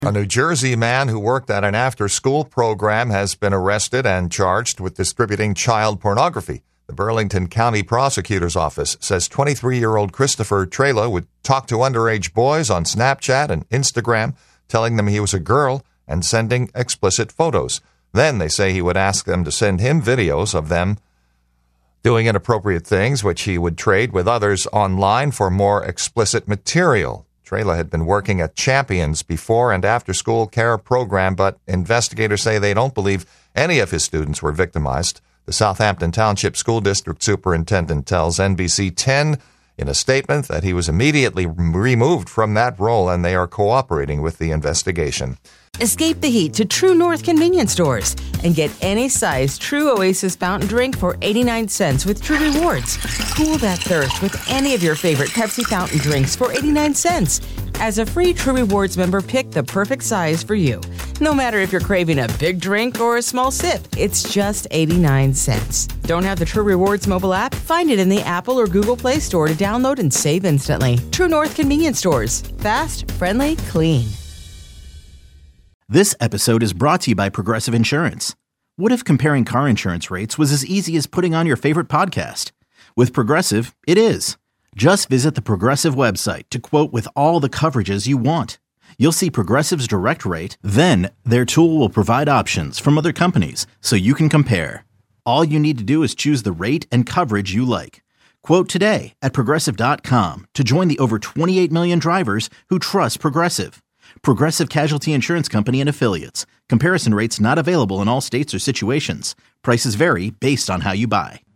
A New Jersey man who worked at an after-school program has been arrested and charged with distributing child pornography. The Burlington County Prosecutor's Office says 23-year-old Christopher Trela would talk to underage boys on Snapchat and Instagram, telling them he was a girl and sending explicit photos. Then they say he would ask them to send him videos of them doing inappropriate things, which he would trade with others online for more explicit material. Trela had been working at Champions before and after school care program, but investigators say they don't believe any of his students were victimized. The Southampton Township School District Superintendent tells NBC 10 in a statement that he was immediately removed from that role and they are cooperating with the investigation. Escape the heat to True North convenience stores and get any size True Oasis fountain drink for 89 cents with True Rewards. Cool that thirst with any of your favorite Pepsi fountain drinks for 89 cents. As a free True Rewards member, pick the perfect size for you. No matter if you're craving a big drink or a small sip, it's just 89 cents. Don't have the True Rewards mobile app? Find it in the Apple or Google Play Store to download and save instantly. True North convenience stores. Fast, friendly, clean. This episode is brought to you by Progressive Insurance. What if comparing car insurance rates was as easy as putting on your favorite podcast? With Progressive, it is. Just visit the Progressive website to quote with all the coverages you want. You'll see Progressive's direct rate, then their tool will provide options from other companies so you can compare. All you need to do is choose the rate and coverage you like. Quote today at Progressive.com to join the over 28 million drivers who trust Progressive. Progressive Casualty Insurance Company and Affiliates. Comparison rates not available in all states or situations. Prices vary based on how you buy.